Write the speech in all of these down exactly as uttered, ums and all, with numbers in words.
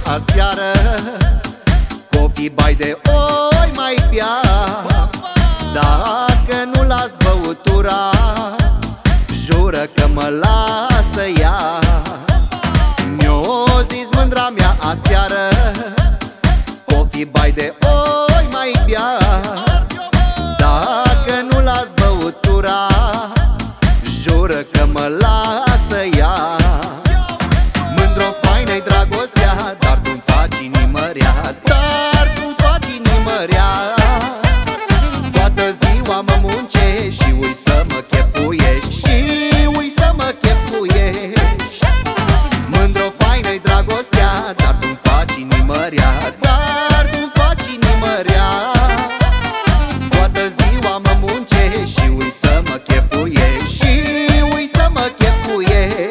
aseară, cofi bai de oi mai bea. Dacă nu las băutura, jură că mă lasă ea. Mi-o zis mândra mea aseară, cofi bai de oi mai bea. Dacă nu las băutura, jură că mă lasă ea. Mândro faină-i dragostea, dar tu-mi faci inimă rea, dar tu-mi faci inimă rea. Toată ziua mă muncești și ui să mă chefuiești, și ui să mă chefuiești. Mândro faină-i dragostea, dar tu-mi faci inimă rea, dar tu-mi faci inimă rea. Toată ziua mă muncești și ui să mă chefuiești, și ui să mă chefuiești.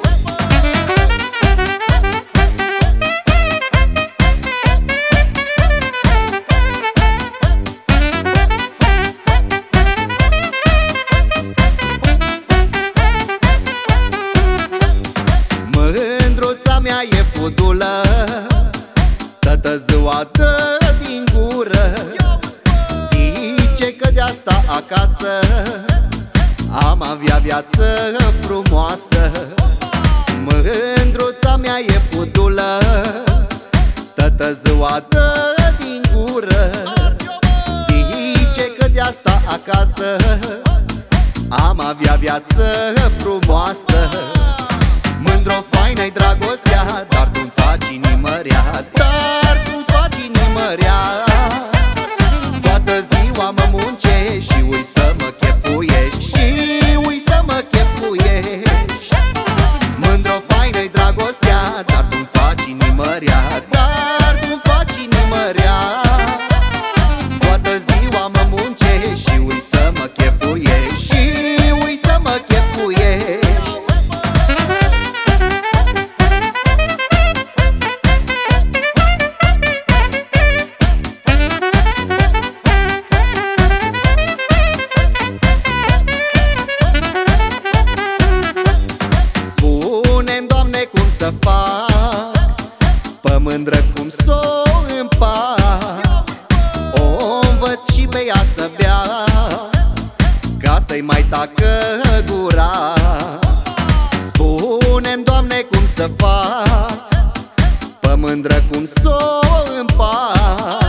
Mândruța mea e fudulă, toată ziua dă din gură. Zice că de asta acasă am avea viață frumoasă. Mândruța mea e fudulă, toată ziua dă din gură. Zice că de asta acasă am avea viață frumoasă. Mândro faină-i dragostea, dar tu-mi faci inimă rea, dar tu-mi faci inimă rea. Toată ziua mă muncești și ui să mă chefuiești, și ui să mă chefuiești. Mândro faină-i dragostea, dar tu-mi faci inimă rea, dar tu-mi faci inimă rea. Toată ziua mă muncești și ui să mă chefuiești, și ui să mă chefuiești. Cum să fac, pe mândră cum s-o împac. O învăț și pe ea să bea, ca să-i mai tacă gura. Spune-mi, Doamne, cum să fac, pe mândră cum s-o împac.